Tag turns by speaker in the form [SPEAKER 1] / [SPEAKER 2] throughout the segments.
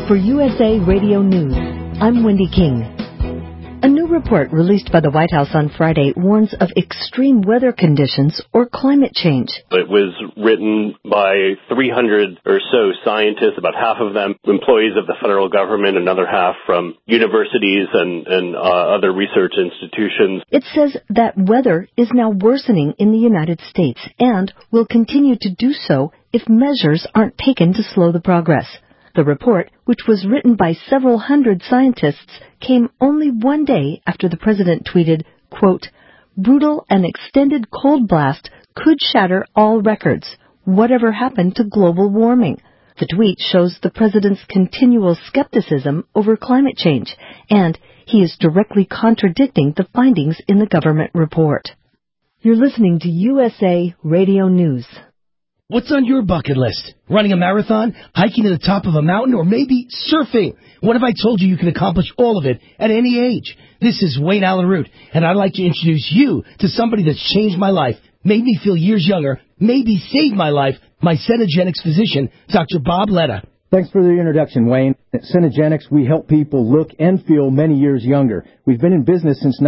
[SPEAKER 1] For USA Radio News, I'm Wendy King. A new report released by the White House on Friday warns of extreme weather conditions or climate change.
[SPEAKER 2] It was written by 300 or so scientists, about half of them employees of the federal government, another half from universities and other research institutions.
[SPEAKER 1] It says that weather is now worsening in the United States and will continue to do so if measures aren't taken to slow the progress. The report, which was written by several hundred scientists, came only one day after the president tweeted, quote, "Brutal and extended cold blast could shatter all records. Whatever happened to global warming?" The tweet shows the president's continual skepticism over climate change, and he is directly contradicting the findings in the government report. You're listening to USA Radio News.
[SPEAKER 3] What's on your bucket list? Running a marathon, hiking to the top of a mountain, or maybe surfing? What if I told you can accomplish all of it at any age? This is Wayne Allen Root, and I'd like to introduce you to somebody that's changed my life, made me feel years younger, maybe saved my life, my Cenegenics physician, Dr. Bob Letta.
[SPEAKER 4] Thanks for the introduction, Wayne. At Cenegenics, we help people look and feel many years younger. We've been in business since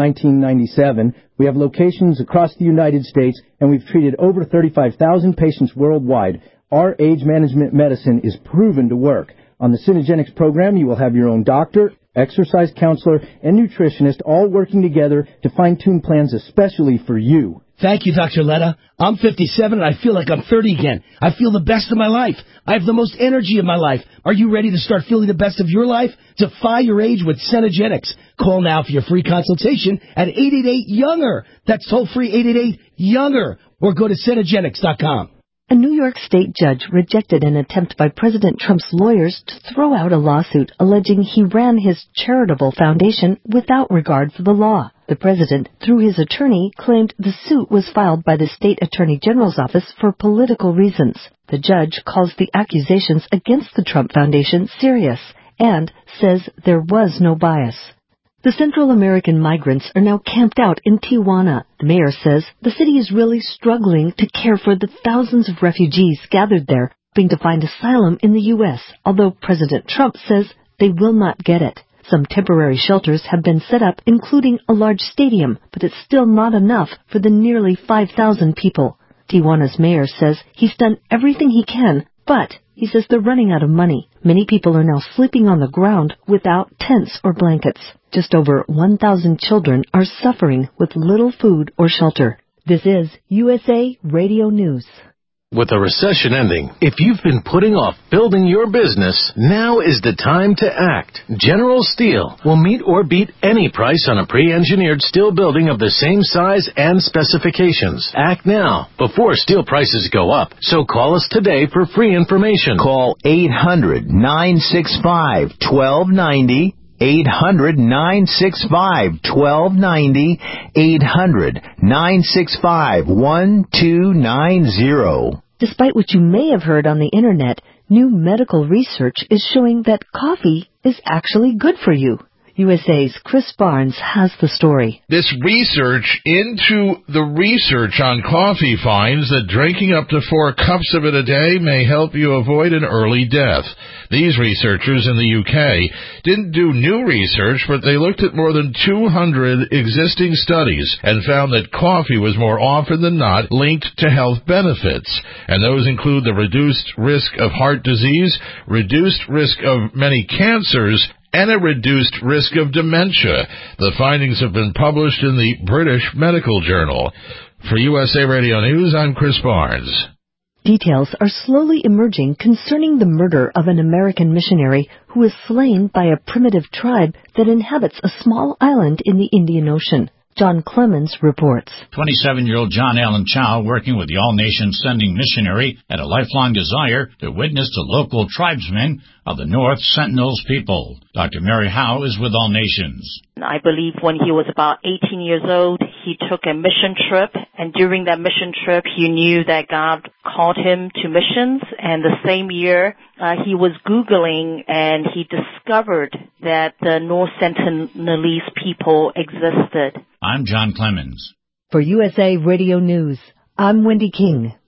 [SPEAKER 4] 1997. We have locations across the United States, and we've treated over 35,000 patients worldwide. Our age management medicine is proven to work. On the Cenegenics program, you will have your own doctor, exercise counselor, and nutritionist all working together to fine-tune plans especially for you.
[SPEAKER 3] Thank you, Dr. Letta. I'm 57 and I feel like I'm 30 again. I feel the best of my life. I have the most energy of my life. Are you ready to start feeling the best of your life? Defy your age with Cenegenics. Call now for your free consultation at 888-YOUNGER. That's toll-free 888-YOUNGER. Or go to Cenegenics.com.
[SPEAKER 1] A New York State judge rejected an attempt by President Trump's lawyers to throw out a lawsuit alleging he ran his charitable foundation without regard for the law. The president, through his attorney, claimed the suit was filed by the state attorney general's office for political reasons. The judge calls the accusations against the Trump Foundation serious and says there was no bias. The Central American migrants are now camped out in Tijuana. The mayor says the city is really struggling to care for the thousands of refugees gathered there, hoping to find asylum in the U.S., although President Trump says they will not get it. Some temporary shelters have been set up, including a large stadium, but it's still not enough for the nearly 5,000 people. Tijuana's mayor says he's done everything he can, but he says they're running out of money. Many people are now sleeping on the ground without tents or blankets. Just over 1,000 children are suffering with little food or shelter. This is USA Radio News.
[SPEAKER 5] With the recession ending, if you've been putting off building your business, now is the time to act. General Steel will meet or beat any price on a pre-engineered steel building of the same size and specifications. Act now, before steel prices go up. So call us today for free information.
[SPEAKER 6] Call 800-965-1290. 800-965-1290, 800-965-1290.
[SPEAKER 1] Despite what you may have heard on the internet, new medical research is showing that coffee is actually good for you. USA's Chris Barnes has the story.
[SPEAKER 7] This research into the research on coffee finds that drinking up to 4 cups of it a day may help you avoid an early death. These researchers in the UK didn't do new research, but they looked at more than 200 existing studies and found that coffee was more often than not linked to health benefits. And those include the reduced risk of heart disease, reduced risk of many cancers, and a reduced risk of dementia. The findings have been published in the British Medical Journal. For USA Radio News, I'm Chris Barnes.
[SPEAKER 1] Details are slowly emerging concerning the murder of an American missionary who was slain by a primitive tribe that inhabits a small island in the Indian Ocean. John Clemens reports.
[SPEAKER 8] 27-year-old John Allen Chow, working with the All Nations Sending Missionary, had a lifelong desire to witness to local tribesmen of the North Sentinels people. Dr. Mary Howe is with All Nations.
[SPEAKER 9] I believe when he was about 18 years old, he took a mission trip, and during that mission trip, he knew that God called him to missions, and the same year, he was Googling, and he discovered that the North Sentinelese people existed.
[SPEAKER 8] I'm John Clemens.
[SPEAKER 1] For USA Radio News, I'm Wendy King.